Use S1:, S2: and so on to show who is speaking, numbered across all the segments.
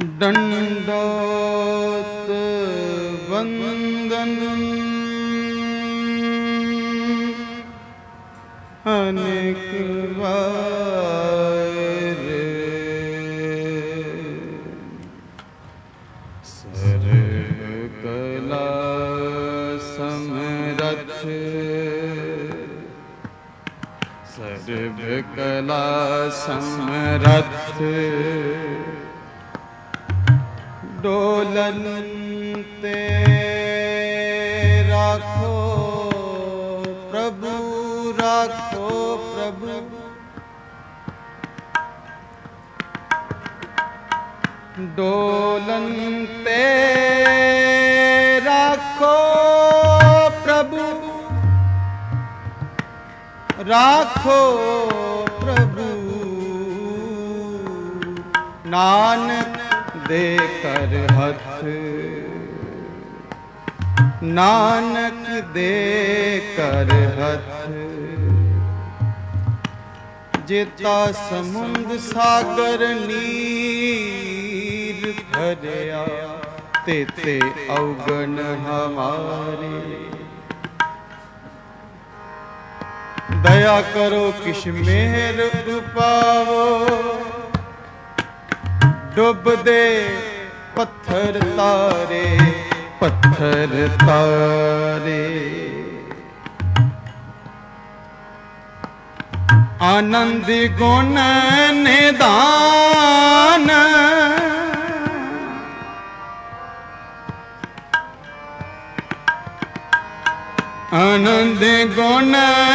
S1: दंडोत वंदन अनेक बार सर्व कला समरथ सर्व कला समरथ डोलन ते राखो प्रभु राखो प्रभु डोलन ते राखो प्रभु राखो प्रभु नानक दे कर हथ नानक दे कर हथ जेता समुंद सागर नीर भरया तेते अवगन हमारे दया करो किश मेहर उपावो डुब दे पत्थर तारे पत्थर तारे आनंद गुण निदान आनंद गुण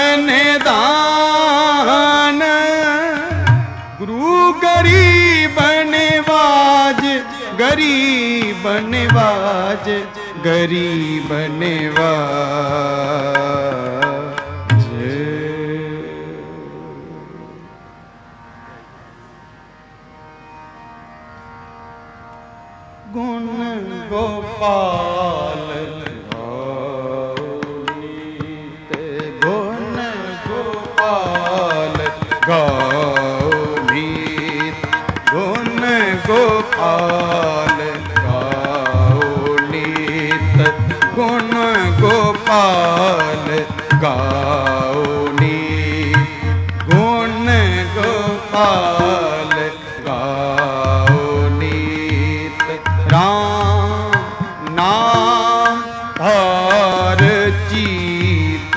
S1: निदान गुरु गरीब निवाज गरीब निवाज गरीब निवाज गुण गोपाल गुण गोपाल गौनीत गुण गोपाल गौनीत गुण गोपाल गौनीत गुण गोपाल गौनीत राम नाम हर चीत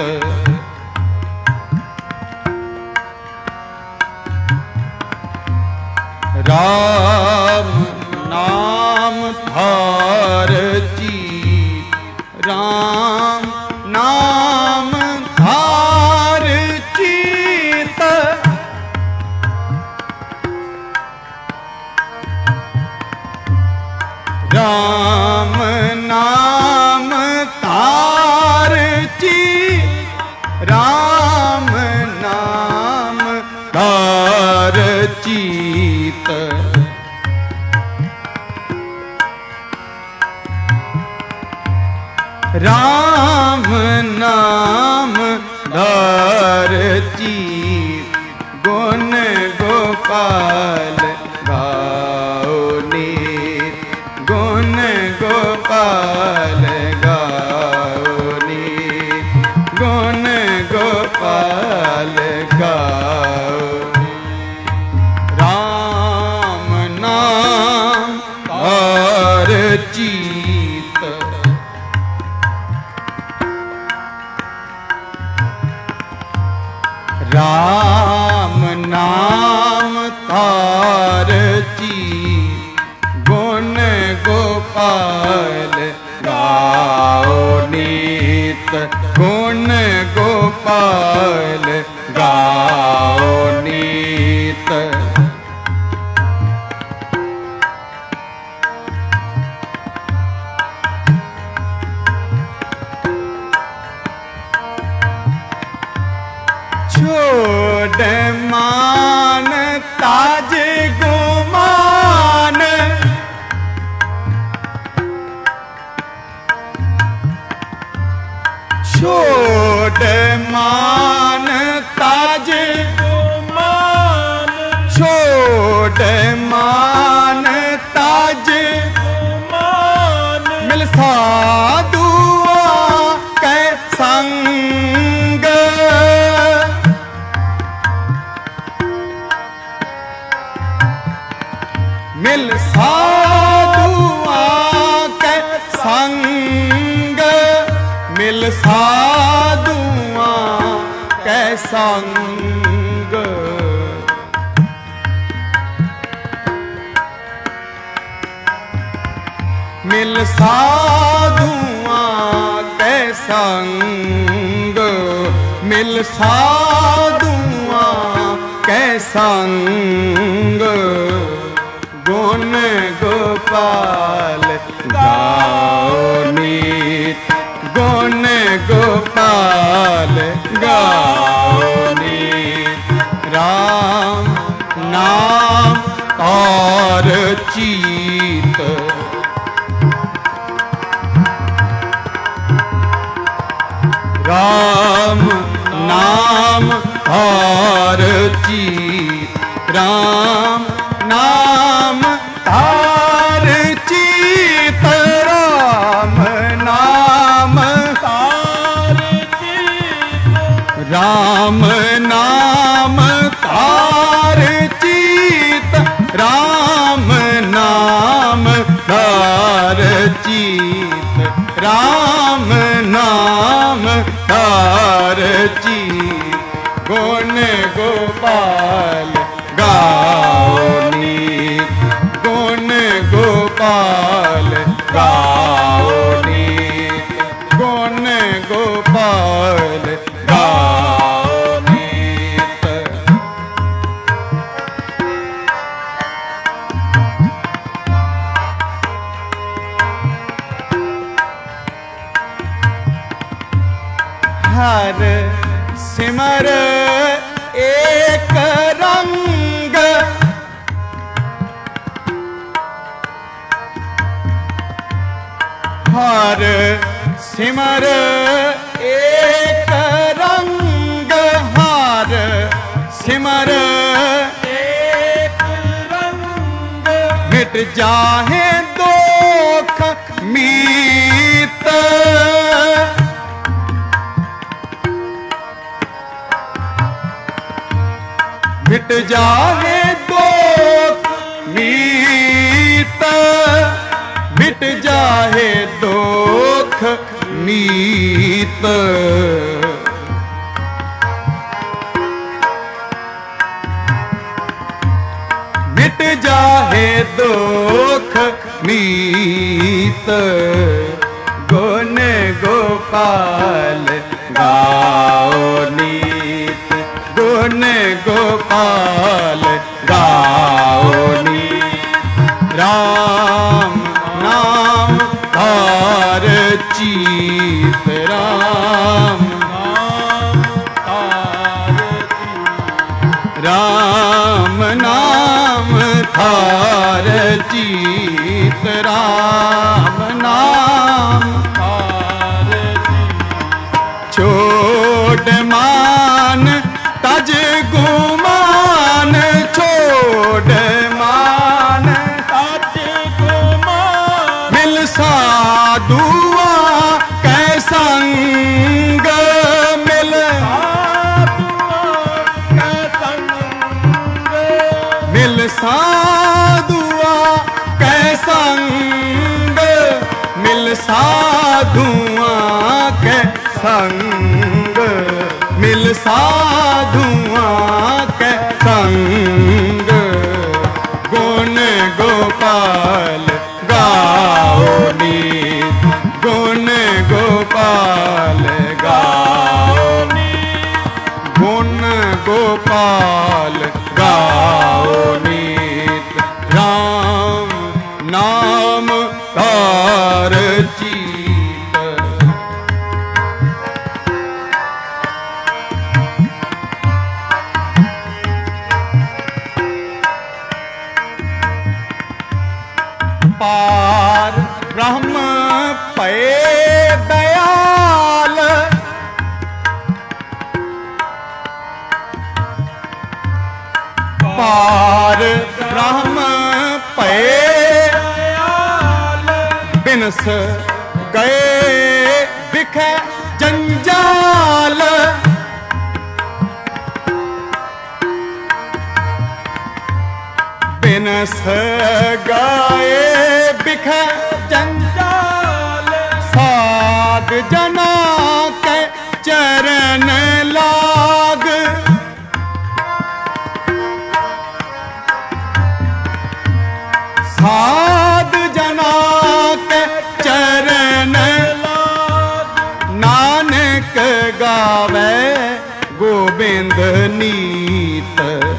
S1: राम नाम धार चीत राम नाम धार चीत राम नाम धार चीत राम नाम धार चीत राम नाम धार चीत गुण गोपाल गौनीत गुण गोपाल गौनीत गुण गोपाल गौनीत राम नाम धार चीत राम नाम तार चीत गुण गोपाल गौनीत गुण गोपाल गौनीत छोड़ मान ताज गुमान छोड़ मान ताज गुमान छोड़ मान ताज मिल साधुआ के संग, मिल साधुआ के संग, मिल साधुआ के संग, मिल साधुआ के संग, गुण गोपाल गाओ नीत, गुण गोपाल गाओ नीत, राम नाम और चीत, राम नाम और चीत, राम नाम और चीत, राम नाम और चीत, राम नाम और चीत, राम नाम और चीत, राम नाम और चीत, गुण गोपाल गाओ नीत, गुण गोपाल गाओ नीत, गुण गोपाल गाओ नीत। हर सिमर एक रंग, हर सिमर एक रंग, हर सिमर एक रंग, मिट जाहे दुख मीत, मिट जाहे दुख मीत, मिट जाहे दुख मीत, मिट जाहे दुख मीत, गुण गोपाल गाओ नीत, गुण गोपाल गाओ नीत, राम नाम और चीत, राम नाम और चीत, राम नाम और चीत, राम नाम और चीत, छोड़ मान तज गुमान, छोड़ मान तज गुमान, मिल साधुआ कै संग, मिल साधुआ कै संग, मिल साधुआ कै संग, मिल साधुआ कै संग, मिल साधुआ कै संग, गुण गोपाल गाओ नीत, गुण गोपाल गाओ नीत, गुण गोपाल गाओ नीत, राम नाम और चीत, पार ब्रह्म पे दयाल, पार ब्रह्म पे दयाल, बिनस गए बिखे जंजाल, बिनस गाए बिख जंजाल, साध जना के चरण लाग, साध जना के चरण लाग, नानक गावे गोविंद नीत,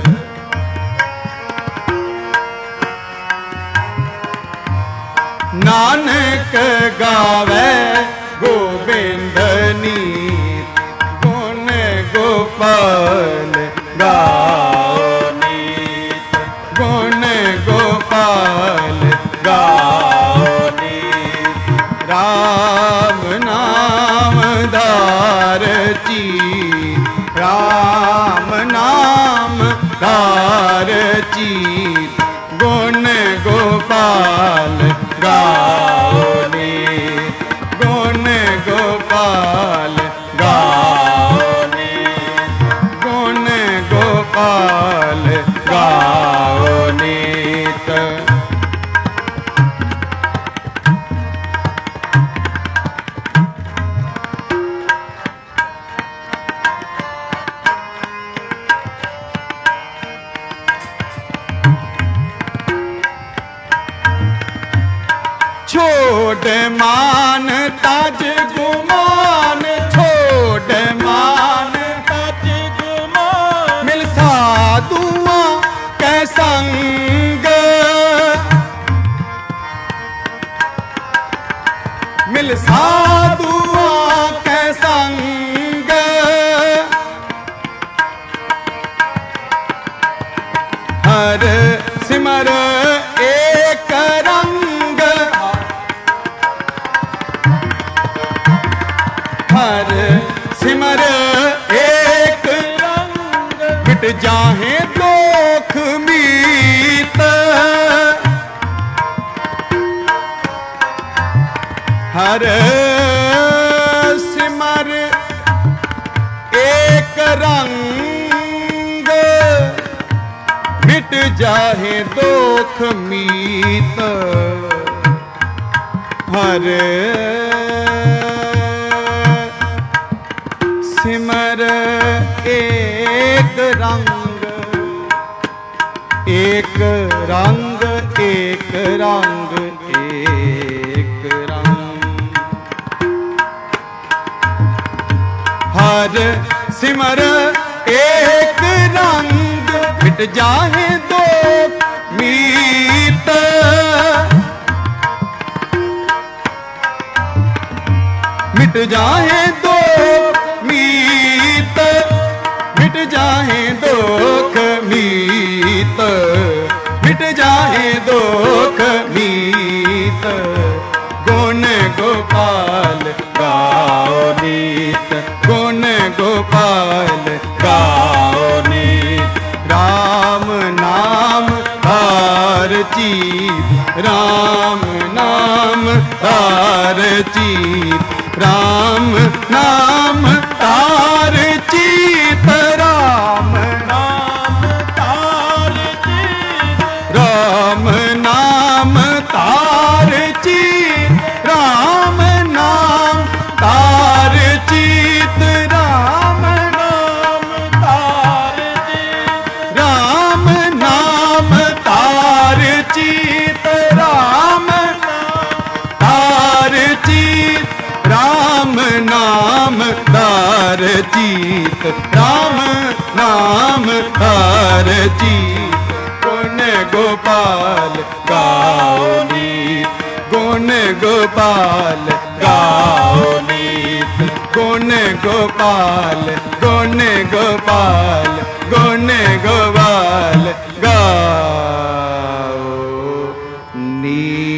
S1: नानक गावे गोविंद नीत, गुण गोपाल गाओ नीत, गुण गोपाल गाओ नीत, राम नाम धार चीत, राम नाम धार चीत, गुण गोपाल गाओ नीत, गुण गोपाल गाओ नीत, गुण गोपाल गाओ नीत। छोड़ मान ताज गुमान, छोड़ मान ताज गुमान, मिल साधुआ कै संग, मिल साधुआ कै संग, हर सिमर एक रंग, हर सिमर एक रंग, मिट जाहे दोख मीत, हर सिमर एक रंग, मिट जाहे दोख मीत, हर सिमर एक रंग, एक रंग, एक रंग, एक रंग, हर सिमर एक रंग, मिट जाहे दो मीत, मिट जाहे दो मीत, मिट जाहे दुख मीत, मिट जाहे दुख मीत, गुण गोपाल गाओ नीत, गुण गोपाल गाओ नीत, राम नाम धार चीत, राम नाम धार चीत, राम नाम तार चीत, राम नाम तार चीत, राम नाम तार चीत, राम नाम तार चीत, राम नाम तार चीत, राम नाम तार चीत, राम तार चीत, राम नाम तार चीत, राम नाम तार चीत, गुण गोपाल गाओ नीत, गुण गोपाल गाओ नीत, गुण गोपाल, गुण गोपाल, गुण गोपाल गाओ नीत।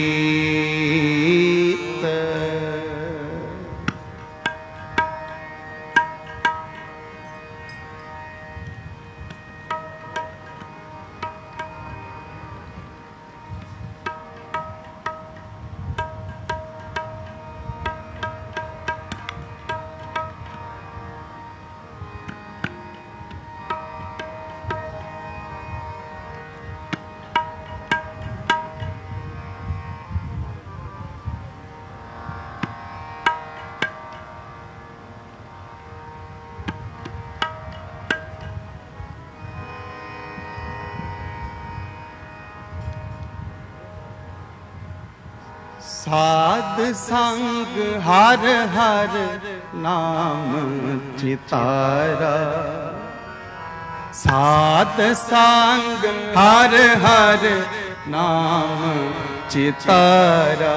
S1: साध संग हर हर नाम चितारा, साध संग हर हर नाम चितारा।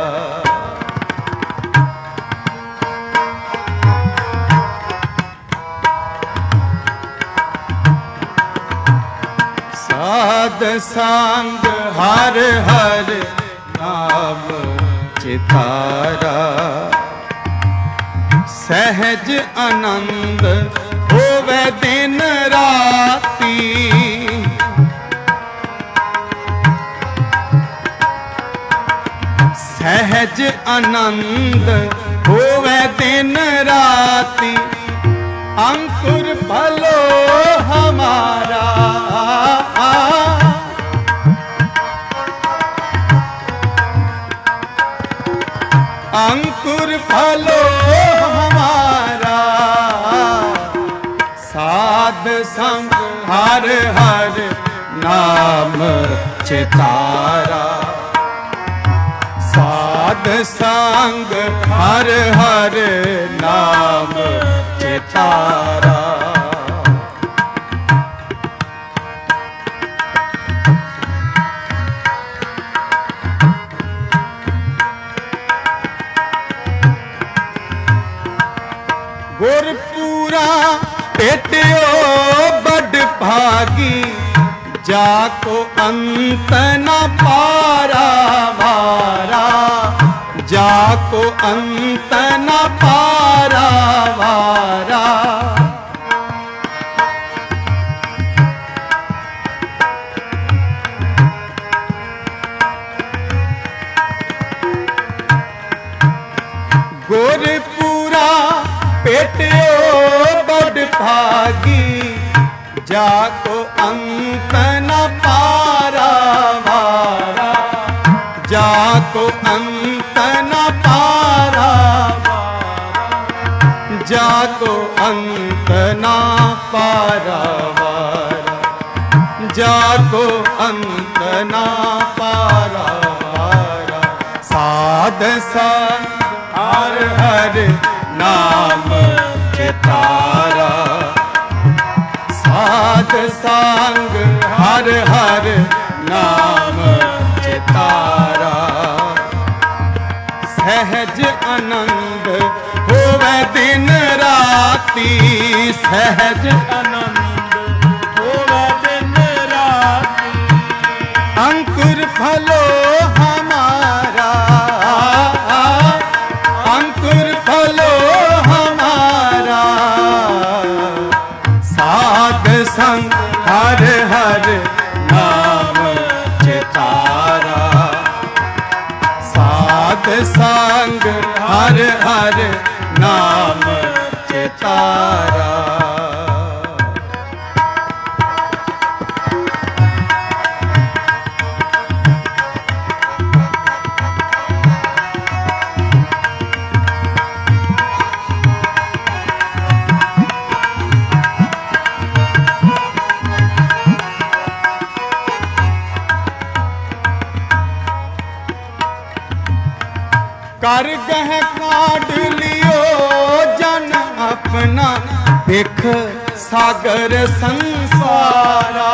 S1: साध संग हर हर नाम चितारा, सहज आनंद होवे दिन राती, सहज आनंद होवे दिन राती, अंकुर फलो हमारा, अंकुर फलो हमारा, साध संग हर हर नाम चितारा, साध संग हर हर नाम चितारा। गुरपुरा पेटियो बड़ भागी, जाको अंत न पारा वारा, जाको अंत न पारा वारा। गुरपुरा पेटियो बड़ भागी, जाको अंत न पारा वारा, जाको अंत न पारा वारा, जाको अंत न पारा वारा, जाको अंत न पारा वारा। साध संग हर हर नाम चितारा, साध संग हर हर नाम चितारा, सहज आनंद होवे दिन राती, सहज आनंद होवे दिन राती, अंकुर फलो हमारा, अंकुर फलो हमारा, साध संग हर हर नाम चितारा, साध संग हर हर नाम चितारा। कर गह काट लियो जन अपना, देख सागर संसारा,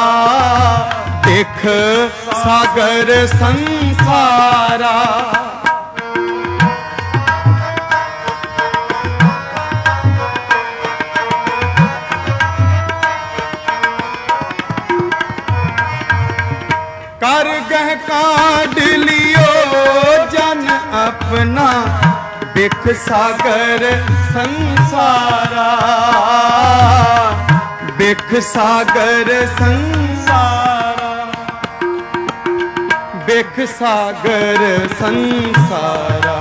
S1: देख सागर संसारा। कर गह काट लियो जन अपना, देख सागर संसारा, देख सागर संसारा, देख सागर संसारा,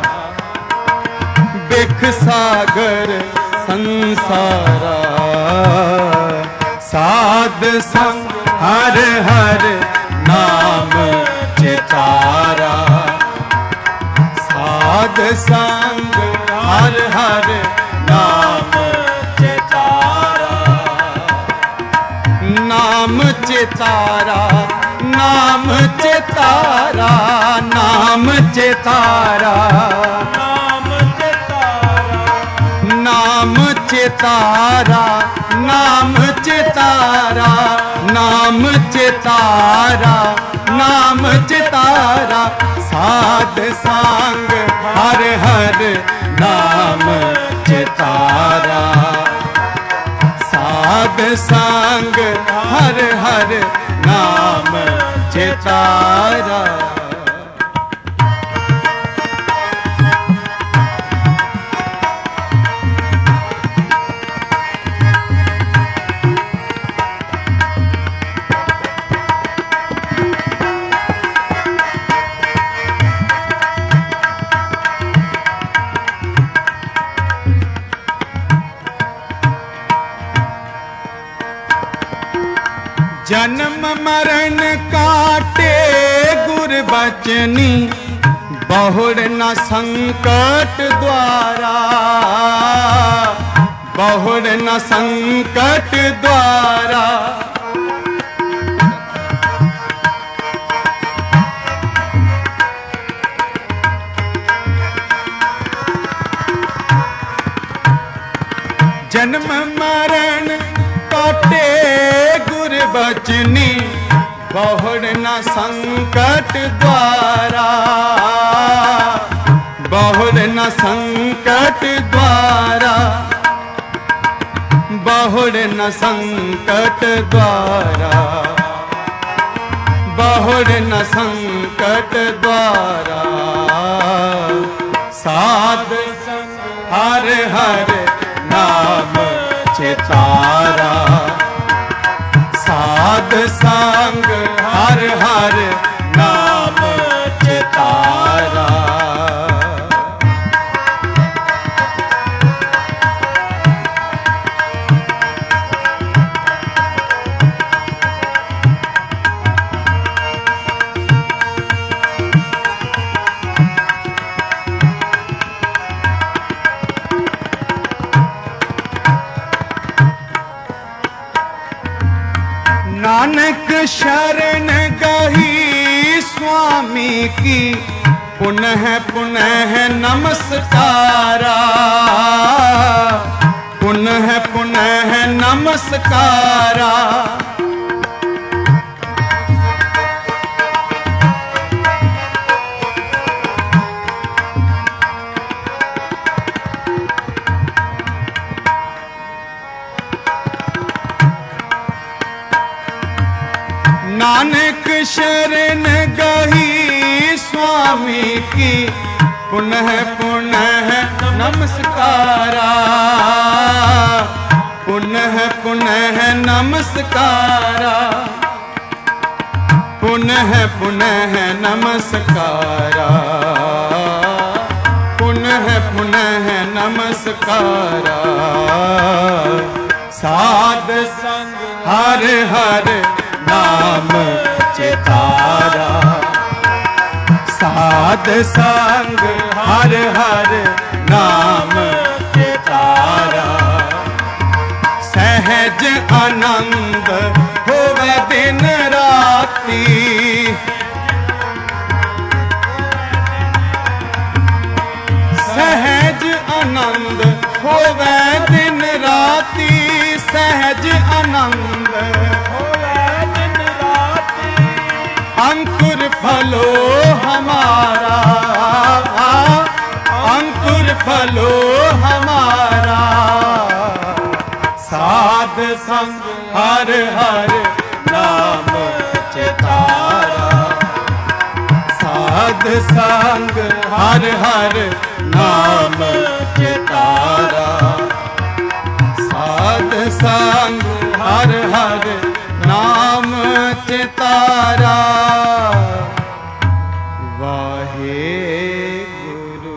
S1: देख सागर संसारा। साध संग हर हर नाम चितारा, साध संग हर हर नाम चितारा, नाम चितारा, नाम चितारा, नाम चितारा, नाम चितारा, नाम चितारा, नाम चितारा, नाम चितारा, साध संग हर हर नाम चितारा, साध संग हर हर नाम चितारा। जन्म मरण काटे गुर बचनी, बहुड़ न संकट द्वारा, बहुड़ न संकट द्वारा। जन्म मरण काटे बचनी, बहुड़ न संकट द्वारा, बहुड़ न संकट द्वारा, बहुड़ न संकट द्वारा, बहुड़ न संकट द्वारा। साध हर हर नाम चितारा, साध संग हर हर नाम चितारा। नानक शरण गही स्वामी की, पुनः पुनः नमस्कारा, पुनः पुनः नमस्कारा। नानक शरण गही स्वामी की, पुनः पुनः नमस्कारा, पुनः पुनः नमस्कारा, पुनः पुनः नमस्कारा, पुनः पुनः नमस्कारा। साध संग हर हर नाम चितारा, साध संग हर हर नाम चितारा। सहज आनंद होवे दिन राती, सहज आनंद होवे दिन राती, सहज आनंद अंकुर फलो हमारा, अंकुर फलो हमारा। साध संग हर हर नाम चितारा, साध संग हर हर नाम चितारा, साध संग हर हर नाम चितारा। वाहे गुरु।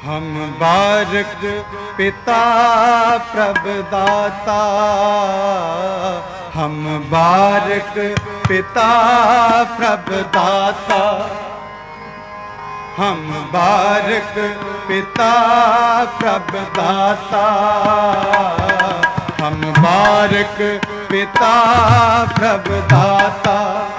S1: हम बारक पिता प्रभुदाता, हम बारक पिता प्रभुदाता, हम बारक पिता प्रभुदाता, हम बारक पिता प्रभुदाता।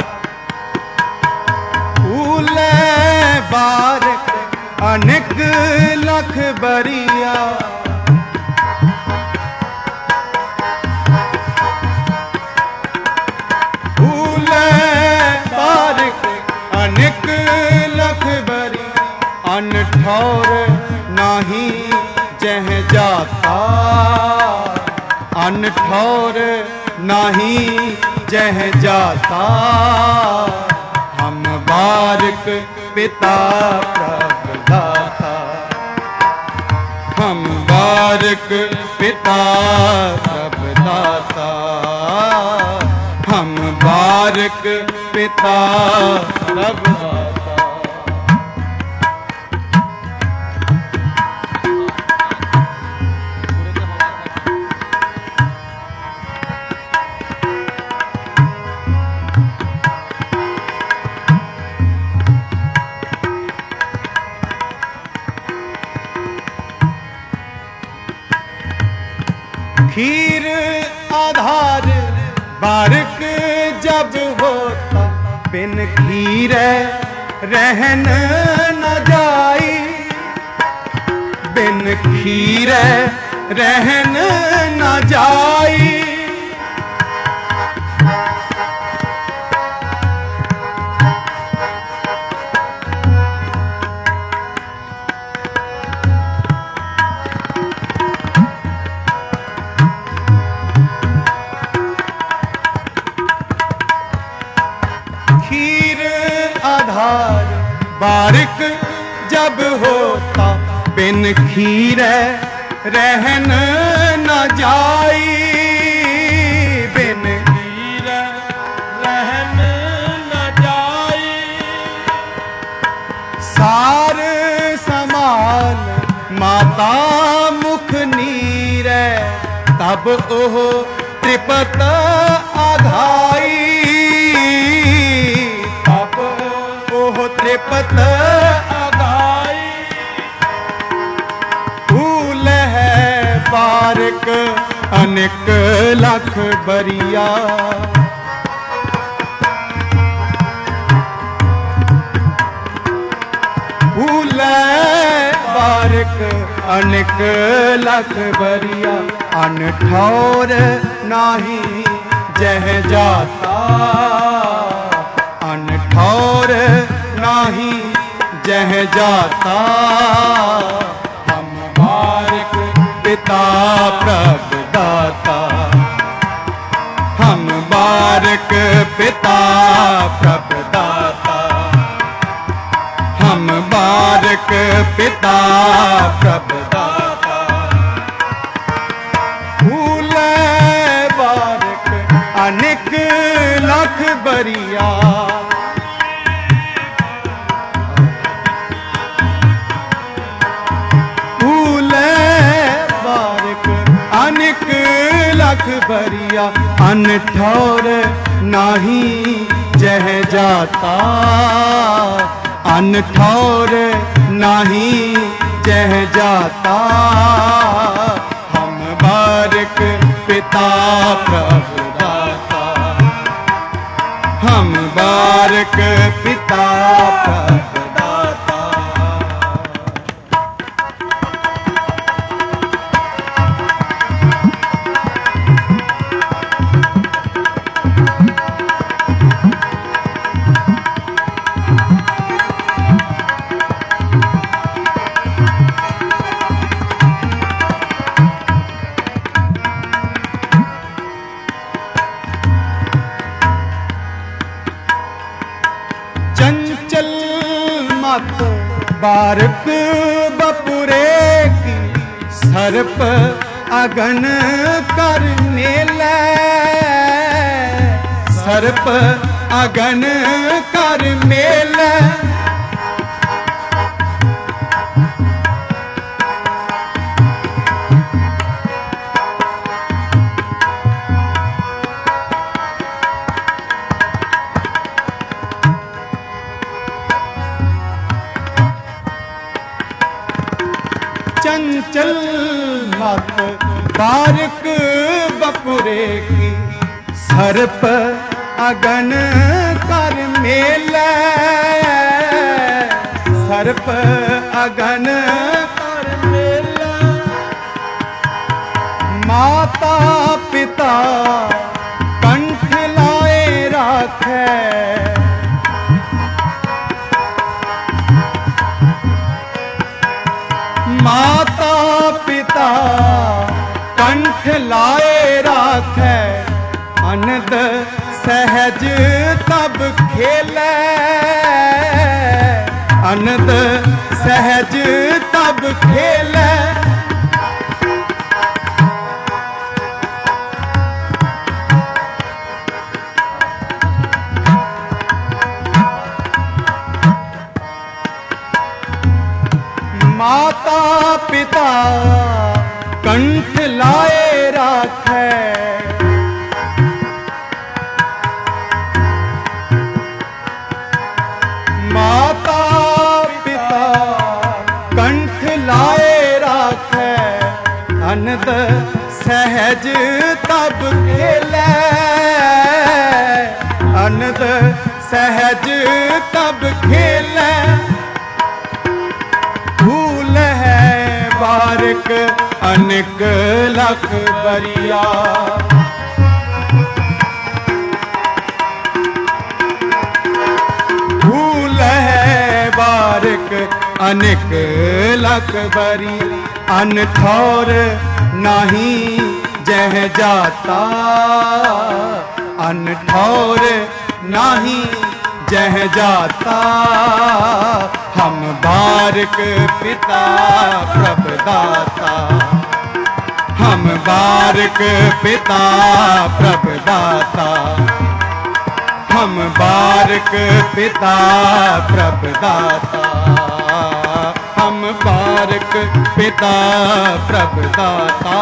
S1: ऊले बारक अनेक लख बरिया, ऊले बारक अनेक लख बरिया, अनठौर नाही जह जाता, अनठौर नाही जह जाता। हम बारक पिता प्रभुदाता, हम बारक पिता प्रभुदाता, हम बारक पिता प्रभुदाता। खीर आधार बारक जब होता, बिन खीर रहन न जाई, बिन खीर रहन न जाई। आधार बारक जब होता, बिन खीर रहन न जाई, बिन खीर रहन न जाई। सार समाल माता मुख नीर, तब ओह त्रिपत आघाई, त्रिपत आगाई। फूल है बारक अनेक लख बरिया, फूल बारक अनेक लख बरिया, अनठौर नाही जह जाता, अनठौर नाही जह जाता। हम बारक पिता प्रभुदाता, हम बारक पिता प्रभुदाता, हम बारक पिता प्रभुदाता। फूल बारक अनेक लख बरिया, अनेक लख बरिया, अनठौर नाही जह जाता, अनठौर नाही जह जाता। हम बारक पिता प्रभुदाता, हम बारक पिता प्रभुदाता। चंचल मत बारक बपुरे की, सर्प अगन कर मेला, सर्प अगन कर मेला। बारिक बपुरे की सर्प अगन कर मेले, सर्प अगन कर मेले। माता पिता कंठ लाए राखे, माता पिता कंठ लाए राखे। अनद सहज तब खेले, अनद सहज तब खेले। माता पिता कंठ लाए राखे, माता पिता कंठ लाए राखे। अनद सहज तब खेले, अनद सहज तब खेले। फूल है बारिक अनेक लख बरिया, फूल है बारिक अनेक लख बरी। अनठौर नहीं जह जाता, अनठौर नहीं जह जाता। हम बारिक पिता प्रभुदाता, हम बारिक पिता प्रभुदाता, हम बारिक पिता प्रभुदाता, हम बारिक पिता प्रभुदाता।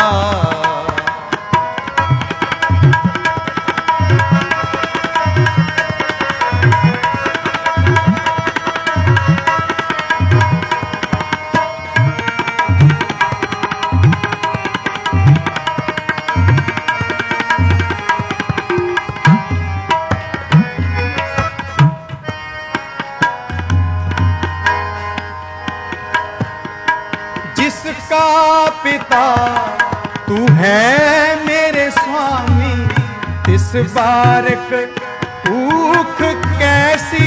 S1: जिसका पिता तू है मेरे स्वामी, इस बारिक भूख कैसी,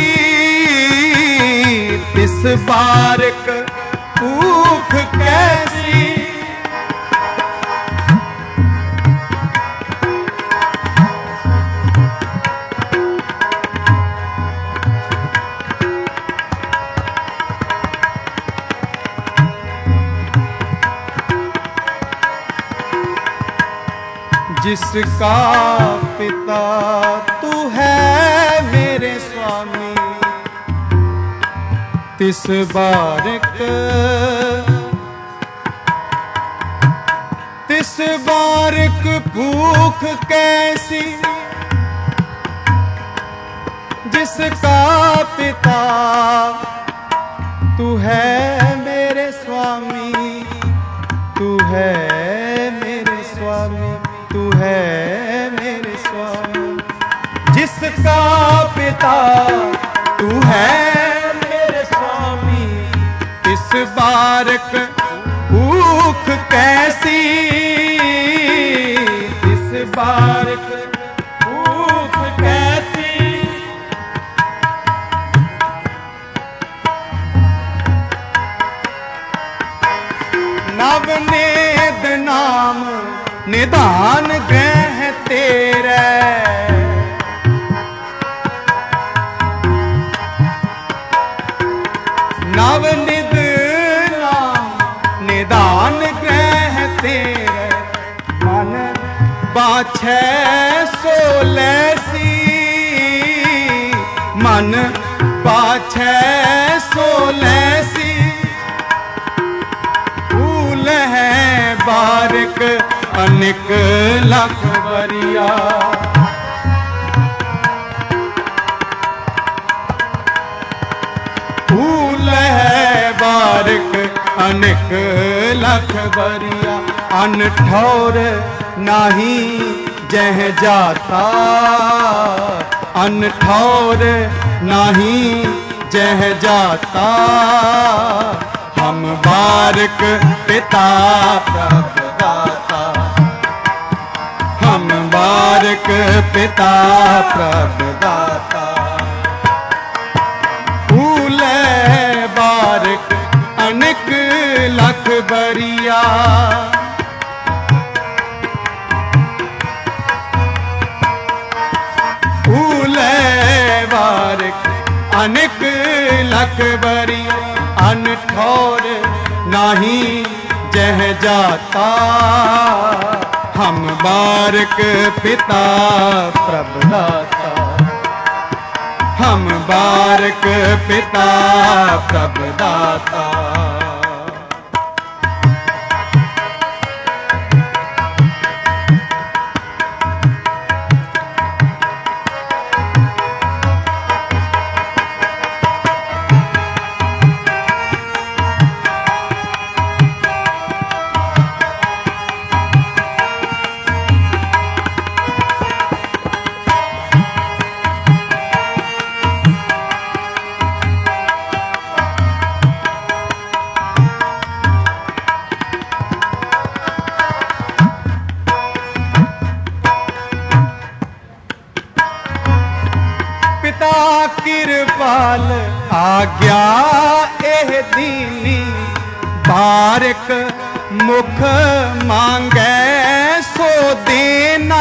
S1: इस बारिक भूख कैसी। जिसका पिता तू है मेरे स्वामी, तिस बारिक, तिस बारिक भूख कैसी। जिसका पिता तू है मेरे स्वामी, तू है मेरे स्वामी, तू है मेरे स्वामी। जिसका पिता तू है मेरे स्वामी, इस बारिक भूख कैसी, इस बारिक भूख कैसी। नवनेद नाम निदान ग्रह तेरे, नवनिध नाम निदान ग्रह तेरे। मन बाछे सोलैसी, मन बाछे सोलैसी। फूल है बारिक अनेक लख बरिया, फूल है बारिक अनेक लख बरिया। अनठौर नाही जह जाता, अनठौर नाही जह जाता। हम बारक पिता प्रभु दाता, हम बारक पिता प्रभु दाता। फूले बारक अनेक लख बरिया, फूले बारक अनेक लख बरिया। अनठौर नाही जह जाता, हम बारक पिता प्रभु दाता, हम बारक पिता प्रभु दाता। कृपाल आज्ञा एह दीनी, बारक मुख मांगे सो देना।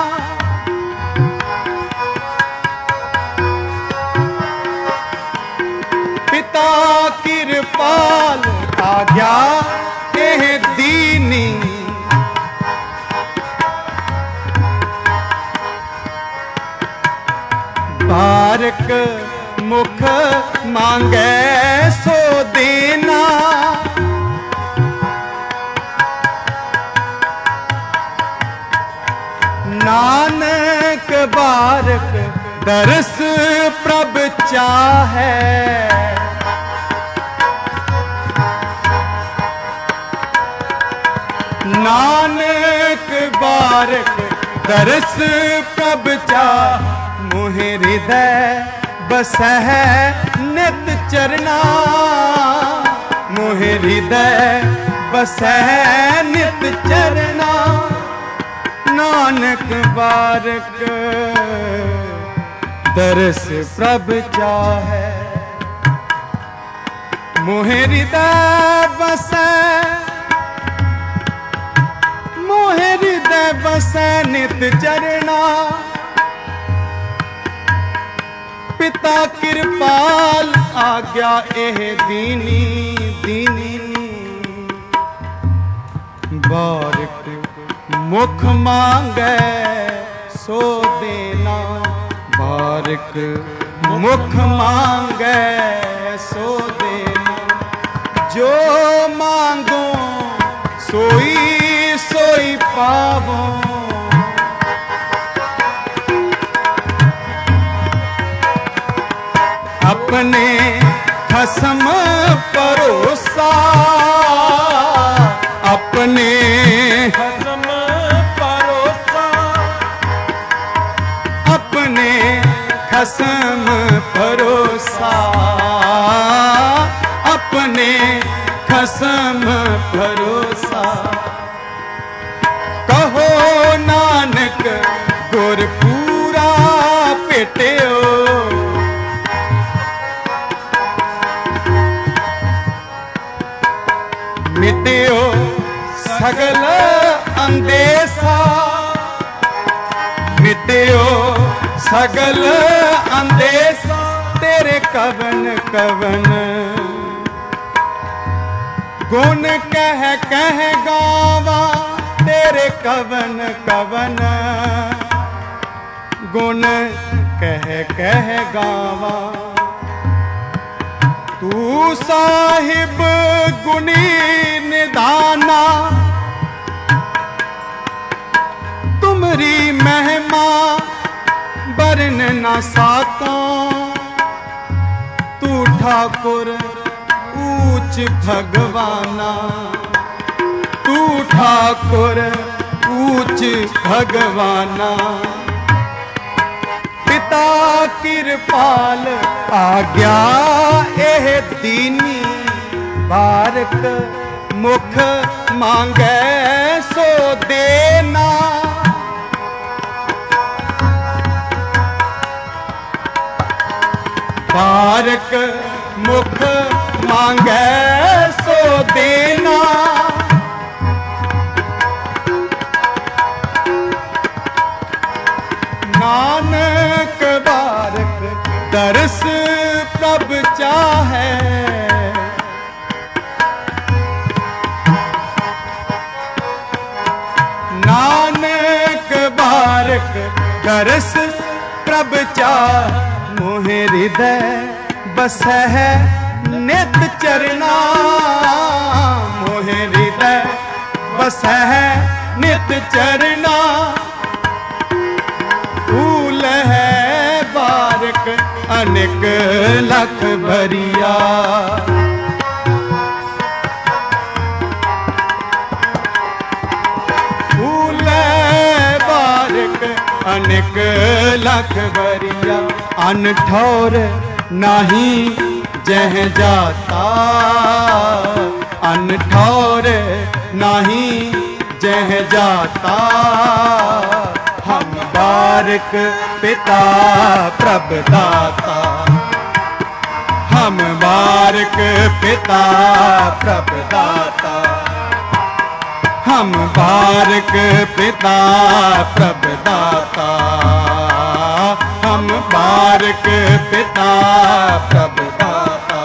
S1: पिता कृपाल आज्ञा एह दीनी, बारक मुख मांगे सो देना। नानक बारक दरस प्रभ चाहे, नानक बारक दरस प्रभ चाहे। मोहे हृदय बसह नित चरना, मोहे हृदय बसह नित चरना। नानक बारक दरस प्रभ चाहे, मोहे हृदय बसह, मोहे हृदय बसह नित चरना। पिता कृपाल आज्ञा एह दीनी, दीनी बारक मुख मांगे सो देना, बारक मुख मांगे सो देना। जो मांगो सोई सोई पावो, अपने खसम परोसा, अपने खसम परोसा, अपने खसम परोसा, अपने खसम परोसा। कहो नानक गुर पूरा पेटियो, मिटियो सगल अंदेशा, मिटियो सगल अंदेशा। तेरे कवन कवन गुण कह कह गावा, तेरे कवन कवन गुण कह कह गावा। तू साहिब गुणी निदाना, तुमरी महिमा बरन न साको। तू ठाकुर ऊंच भगवाना, तू तू ठाकुर ऊंच भगवाना, पिता किरपाल आज्ञा एह दीनी, बारक मुख मांगे सो देना। बारक मुख मांगे सो देना, नानक बारक दरस प्रभ चाहे, नानक बारक दरस प्रभ चाहे, मोहे हृदय बसै है नित चरना, मोहे हृदय बसै है नित चरना। फूल है बारक अनेक लख भरिया, फूल है बारक अनेक लख भरिया। अन ठौर नाही जह जाता, अन ठौर नाही जह जाता, हम बारक पिता प्रभ दाता, हम बारक पिता प्रभ दाता, हम बारक पिता प्रभ दाता, हम बारक पिता प्रभ दाता।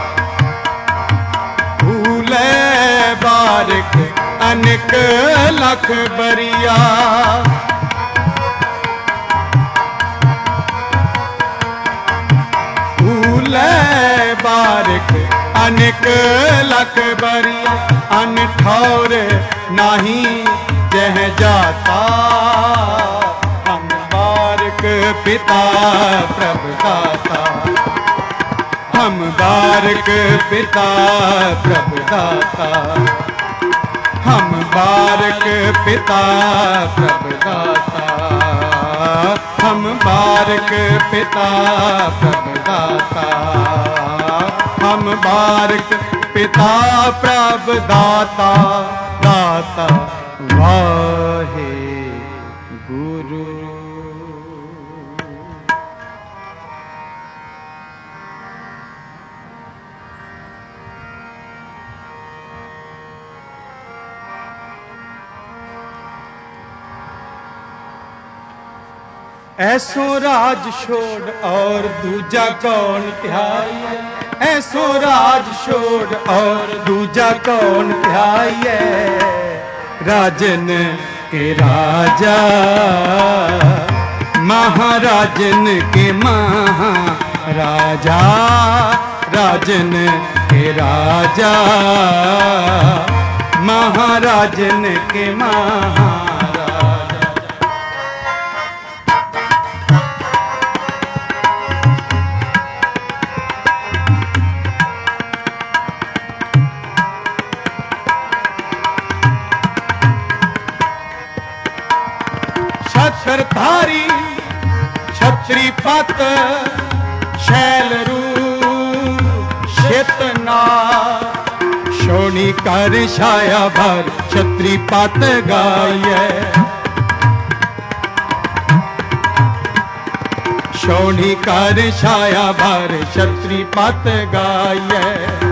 S1: फूले बारक अनेक लख बरिया, फूले बारक अनेक लख बरिया। अन ठौर नाही जह जाता, हम बारक पिता प्रभ दाता, हम बारक पिता प्रभ दाता, हम बारक पिता प्रभ दाता, हम बारक पिता प्रभ दाता, हम बारक पिता प्रभ दाता, दाता वाहे गुरु। ऐसो राज छोड़ और दूजा कौन ध्याये, ऐसो राज छोड़ और दूजा कौन ध्याये। राजन के राजा महाराजन के महाराजा, राजन के राजा महाराजन के महाराजा। छत्रधारी छत्रीपत शैल रूप शेतना, शोणी कर छाया भर छत्रीपत गाये, शोणी कर छाया भर छत्रीपत गाये।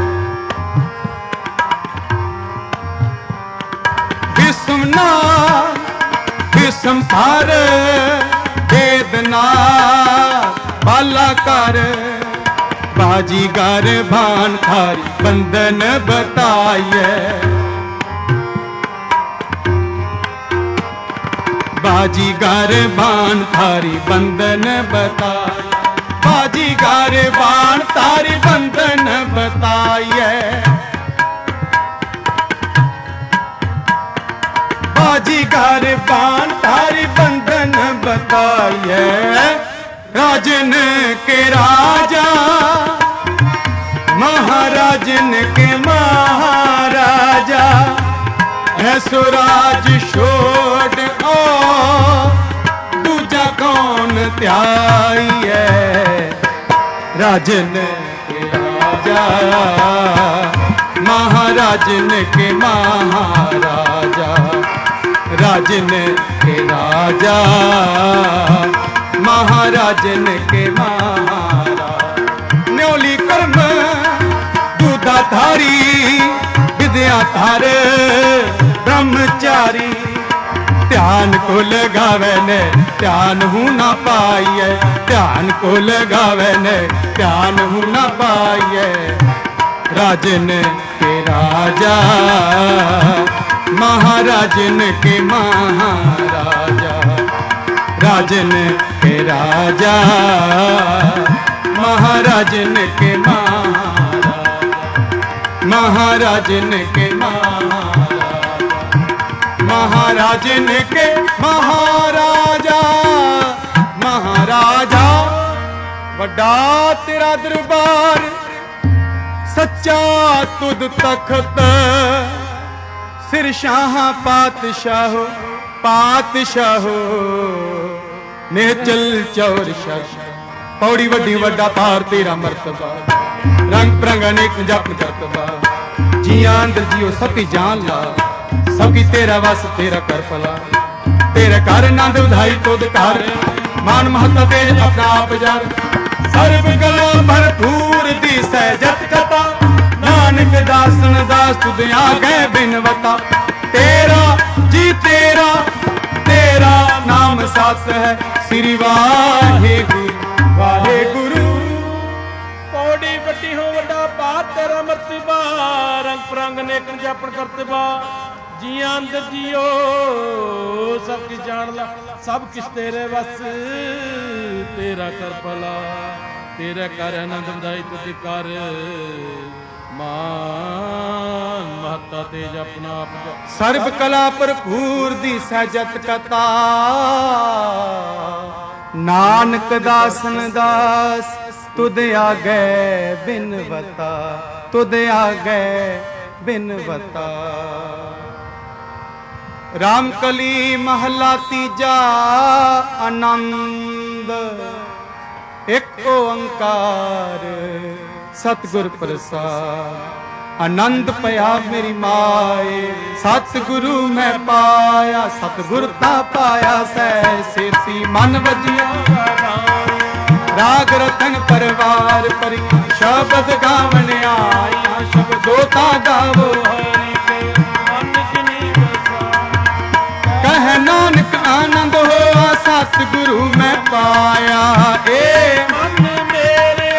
S1: विश्वनाथ संसार वेदना बाला कर, बाजीगर भान थारी बंधन बताइए, बाजीगर भान थारी बंधन बताइए, बाजीगर भान थारी बंधन बताइए, बाजीगर बाण थारी बंधन बताइए। राजन के राजा महाराजन के महाराजा, ऐसो राज छोड़ ओ दूजा कौन त्याइए। राजन के राजा महाराजन के महाराजा, राजन के राजा महाराजन के महाराजा। न्योली कर्म दूधाधारी विद्या धार ब्रह्मचारी, ध्यान को लगावे ने ध्यान हूँ ना पाइए, ध्यान को लगावे ने ध्यान हूँ ना पाइए। राजन के राजा महाराजन के महाराजा, राजन के राजा महाराजन के महाराजा, महाराजन के महाराजन के महाराजा। महाराजा वड्डा तेरा दरबार, सच्चा तुद तख्त, सिर शाह पातशाहो पातशाहो। नेचल चौर शश पौड़ी वड्डी वड्डा पार तेरा मर्तबा, रंग प्रंग अनेक जप करतबा। जिया अंदर जियो सबकी जान ला, सबकी तेरा वस तेरा कर पला। तेरे कर नंद उधाई तुद कर, मान महत्ता तेज अपना आप जार। सर्व कला भरपूर दी सहजत कथा, नानक दासन दास तुद आ गए बिनवता। तेरा जी तेरा तेरा नाम सास है, श्री वाहे गुरु वाहे गुरु।
S2: पौड़ी वड्डी हो वड्डा पार तेरा मर्तबा, रंग प्रंग नेक जापन करतबा। जिया अंदर जियो सब किस जान ला, सब किस तेरे बस तेरा कर भला। तेरा कर आनंद बधाई तुझ कर, मान महत्ता तेज अपना आप।
S1: सर्व कला भरपूर दी सहजत कथा, नानक दासन दास तुद आगे बिनवता, तुद आगे बिनवता। रामकली महला तीजा आनंद, एक ओंकार सतगुर प्रसाद। आनंद पया मेरी माए, सतगुरु मैं पाया, सतगुरता पाया सह सेती मन वजिया। राग रतन परिवार परी शब्द गावन आया, शब्दोता गावो हरि के मन जिनी बसा। कह नानक आनंद होआ सतगुरु मैं पाया। ए मन मेरे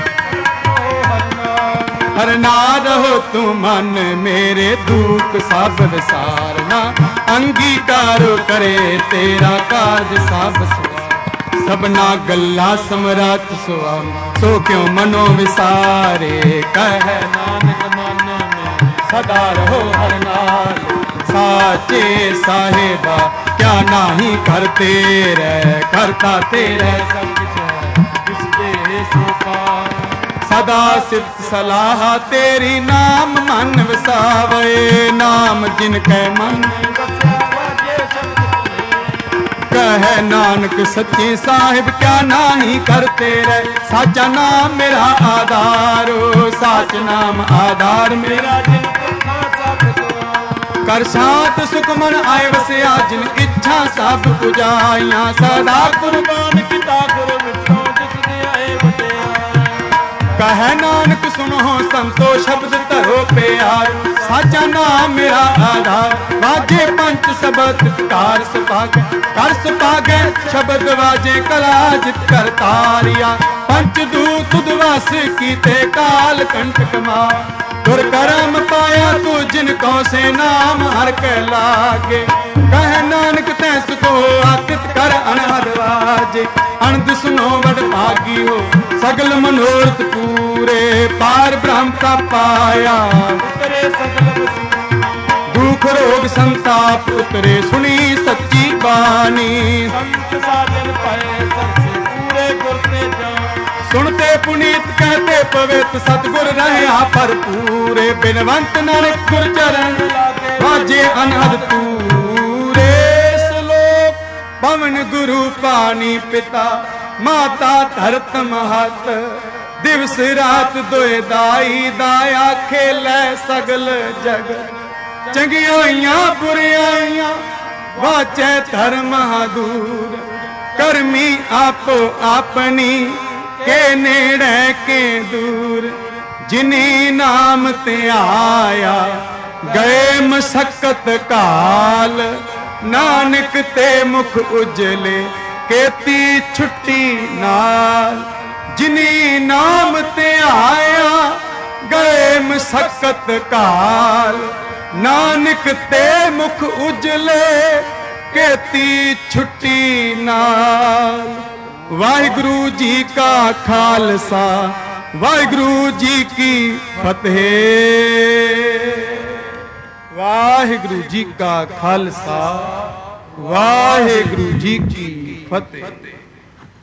S1: हर ना रहो तू मन मेरे, दुख सब विसारना। अंगीकारो करे तेरा कार्य सब सबना गल्ला समरात सुआम, सो क्यों मनो विसारे। कह नानक मन में सदा रहो हर नाल, साचे साहेबा क्या नाही करते रह। करता तेरे सब कुछ इसके सुपार, सदा सिफ्त सलाह तेरी नाम मन वसावे। नाम जिनके मन कह नानक सच्चे साहिब क्या नाही करते रहे। साचा नाम मेरा आधारो, साच नाम आधार मेरा। कर शांत सुख मन आए वसिया, जिन इच्छा सब पुजाइया। सदा कुर्बान किता गुरु मिठो जिस दे आए बटिया। कह नानक सुनो संतो शब्द धरो प्यार, साचा नाम मेरा आधार। वाजे पंच शब्द कार सुभागे, कर सुभागे शब्द वाजे कला जित कर तारिया। पंच दूत उद्वास कीते काल कंटक मार, तुर करम पाया तू जिनको से नाम हर के लागे। कह नानक तैस को आतित कर अनहद वाजे। अनंद सुनो बड़ भागी हो सगल मनोरथ पूरे, पार ब्रह्म का पाया उतरे सगल दुख रोग संताप उतरे। सुनी सच्ची बानी संत साजन पाए सबसे पूरे गुर ते जान। सुनते पुनीत कहते पवित्र सतगुर रहे पर पूरे। बिनवंत नानक गुर चरण लागे, ਵਾਜੇ ਅਨਹਦ ਤੂਰੇ ਸਲੋਕ ਪਵਨ ਗੁਰੂ ਪਾਣੀ ਪਿਤਾ ਮਾਤਾ ਧਰਤ ਮਹਤ ਦਿਵਸ ਰਾਤ ਦੋਏ ਦਾਈ ਦਾਇਆ ਖੇਲੇ ਸਗਲ ਜਗ ਚੰਗਿਆਈਆਂ ਬੁਰਿਆਈਆਂ ਵਾਚੈ ਧਰਮ ਦੂਰ ਕਰਮੀ ਆਪੋ ਆਪਣੀ ਕੇ ਨੇੜੇ ਕੇ ਦੂਰ ਜਿਨੀ ਨਾਮ ਤੇ ਆਇਆ ਗਏ ਮਸਕਤ ਕਾਲ ਨਾਨਕ ਤੇ ਮੁਖ ਉਜਲੇ ਕੀਤੀ ਛੁੱਟੀ ਨਾਲ ਜਿਨੀ ਨਾਮ ਤੇ ਆਇਆ ਗਏ ਮਸਕਤ ਕਾਲ ਨਾਨਕ ਤੇ ਮੁਖ ਉਜਲੇ ਕੀਤੀ ਛੁੱਟੀ ਨਾਲ। ਵਾਹਿਗੁਰੂ ਜੀ ਕਾ ਖਾਲਸਾ ਵਾਹਿਗੁਰੂ ਜੀ ਕੀ ਫਤਿਹ। ਵਾਹਿਗੁਰੂ ਜੀ ਕਾ ਖਾਲਸਾ ਵਾਹਿਗੁਰੂ ਜੀ ਕੀ ਫਤਿਹ।